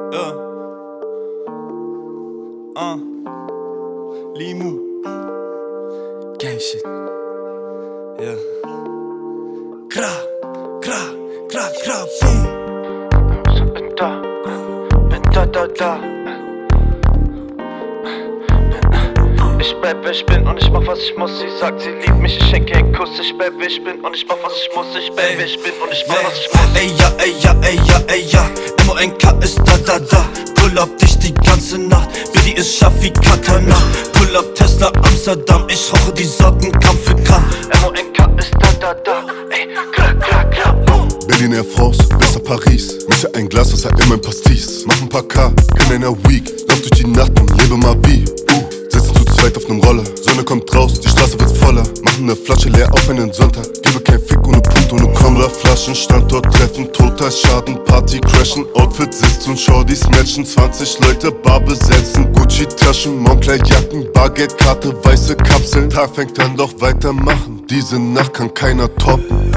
Yeah. Limu. Gang shit. Yeah. Kra, kra, kra, kra, boom. Bin da. Ich bleib, wer ich bin und ich mach, was ich muss. Sie sagt, sie liebt mich, ich schenke einen Kuss. Ich bleib, wer ich bin und ich mach, was ich muss. Ich bleib, wer ich bin und ich mach, was ich muss. Ey ja, ey ja, ey ja, ey ja. MONK ist da. Pull up dich die ganze Nacht. Billy ist scharf wie Katana. Pull up Tesla Amsterdam. Ich rauche die Sorten Gramm für Gramm. MONK ist da. Ey, klar, boom. Berlin Air France, bis nach Paris. Mische ein Glas Wasser in mein Pastis. Mach ein paar K, in einer Week. Lauf durch die Nacht und lebe mal wie. Sitzen zu zweit auf nem Roller. Sonne kommt raus, die Straße wird voller. Machen ne Flasche leer auf einen Sonntag. Gebe kein Fick ohne Punkt, ohne Komma. Flaschen, Standort treffen, total Schaden. Party crashen, Outfit sitzt und Shorties matchen. 20 Leute, Bar besetzen. Gucci-Taschen, Moncler-Jacken, Bargeldkarte, weiße Kapseln. Tag fängt an, doch weitermachen. Diese Nacht kann keiner toppen.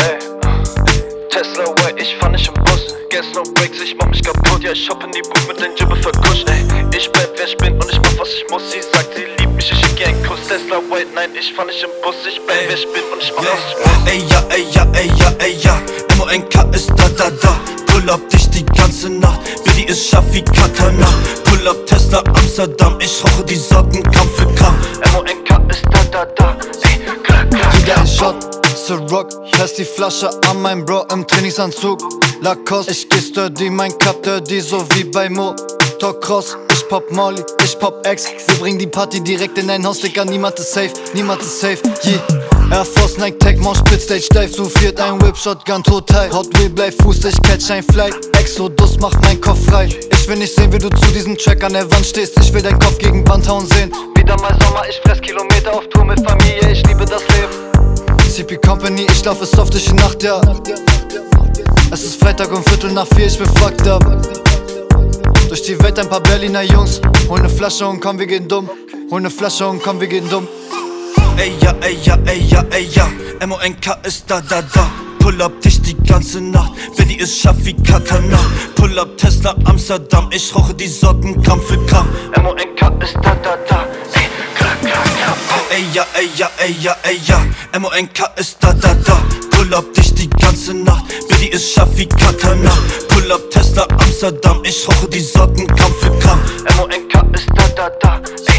Tesla White, ich fahr nicht im Bus. Gas no breaks, ich mach mich kaputt. Ja, ich hopp in die Booth mit den Jibbe verkuscht. Ey, ich bleib, wer ich bin und ich mach, was ich muss. Sie sagt, sie liebt mich, ich schicke einen Kuss. Tesla White, nein, ich fahr nicht im Bus. Ich bleib, wer ich bin und ich mach, was ich muss. Ey ja, ey ja, ey ja, ey ja. MONK ist da. Pull up dich die ganze Nacht. Billy ist scharf wie Katana. Pull up Tesla Amsterdam. Ich rauche die Sorten Gramm für Gramm. MONK ist da. Ey, klar. Wieder ein Shot, Ciroc, lass die Flasche an mein Bro im Trainingsanzug. Lacoste, ich geh sturdy, mein Cup dirty, so wie bei Motocross. Ich pop Molly, ich pop X, wir bringen die Party direkt in dein Haus, Digga, niemand ist safe, yeah. Air Force, Nike Tech, Mount Spit, Stage Dive, zu viert ein Whip, Shotgun, total. Hot Wheel, bleib Fuß, ich catch ein Flight. Exodus, mach mein Kopf frei. Ich will nicht sehen, wie du zu diesem Track an der Wand stehst. Ich will deinen Kopf gegen Wand hauen sehen. Wieder mal Sommer, ich fress Kilometer auf Tour mit Familie, ich liebe das Leben. CP Company, ich laufe soft durch die Nacht, ja. Es ist Freitag um 3:45, ich bin fucked up. Durch die Welt ein paar Berliner Jungs. Hol ne Flasche und komm, wir gehen dumm. Ey ja, ey ja, ey ja, ey ja. MONK ist da. Pull up dich die ganze Nacht. Billy ist scharf wie Katana. Pull up Tesla Amsterdam. Ich rauche die Sorten Gramm für Gramm. MONK ist da. Ey, klar. Ey ja, ey ja, ey ja, ey ja. MONK ist da. Pull up dich die ganze Nacht. Billy ist scharf wie Katana. Pull up Tesla Amsterdam. Ich rauche die Sorten Gramm für Gramm. MONK ist da.